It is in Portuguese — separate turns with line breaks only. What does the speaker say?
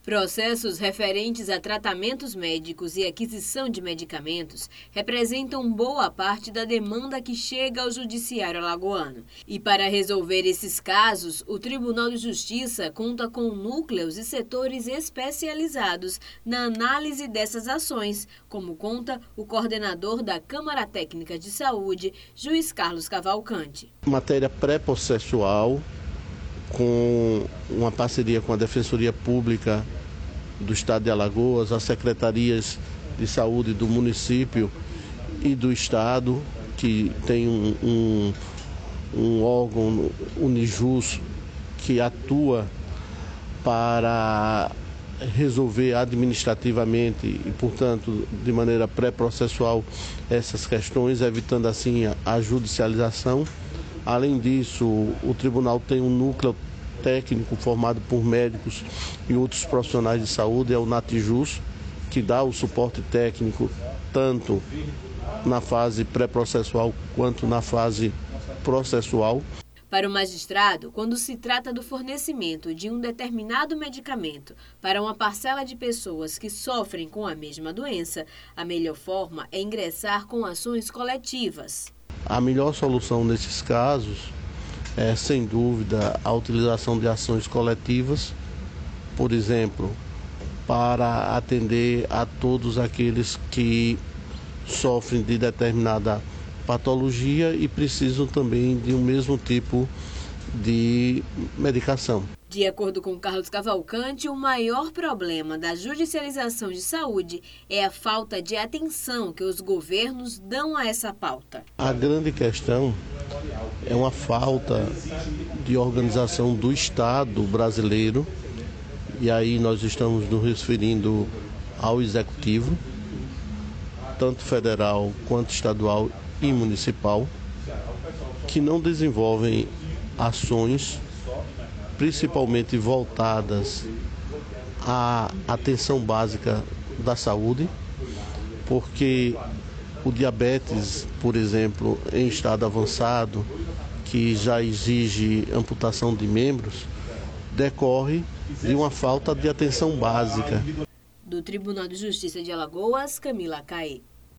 Processos referentes a tratamentos médicos e aquisição de medicamentos representam boa parte da demanda que chega ao Judiciário alagoano. E para resolver esses casos, o Tribunal de Justiça conta com núcleos e setores especializados na análise dessas ações, como conta o coordenador da Câmara Técnica de Saúde, Juiz Carlos Cavalcante.
Matéria pré-processual, com uma parceria com a Defensoria Pública do Estado de Alagoas, as secretarias de saúde do município e do Estado, que tem um órgão, Unijus, que atua para resolver administrativamente e, portanto, de maneira pré-processual essas questões, evitando assim a judicialização. Além disso, o tribunal tem um núcleo técnico formado por médicos e outros profissionais de saúde, é o Natijus, que dá o suporte técnico tanto na fase pré-processual quanto na fase processual.
Para o magistrado, quando se trata do fornecimento de um determinado medicamento para uma parcela de pessoas que sofrem com a mesma doença, a melhor forma é ingressar com ações coletivas.
A melhor solução nesses casos é, sem dúvida, a utilização de ações coletivas, por exemplo, para atender a todos aqueles que sofrem de determinada patologia e precisam também de um mesmo tipo de medicação.
De acordo com Carlos Cavalcante, o maior problema da judicialização de saúde é a falta de atenção que os governos dão a essa pauta.
A grande questão é uma falta de organização do Estado brasileiro, e aí nós estamos nos referindo ao Executivo, tanto federal quanto estadual e municipal, que não desenvolvem ações principalmente voltadas à atenção básica da saúde, porque o diabetes, por exemplo, em estado avançado, que já exige amputação de membros, decorre de uma falta de atenção básica.
Do Tribunal de Justiça de Alagoas, Camila Caê.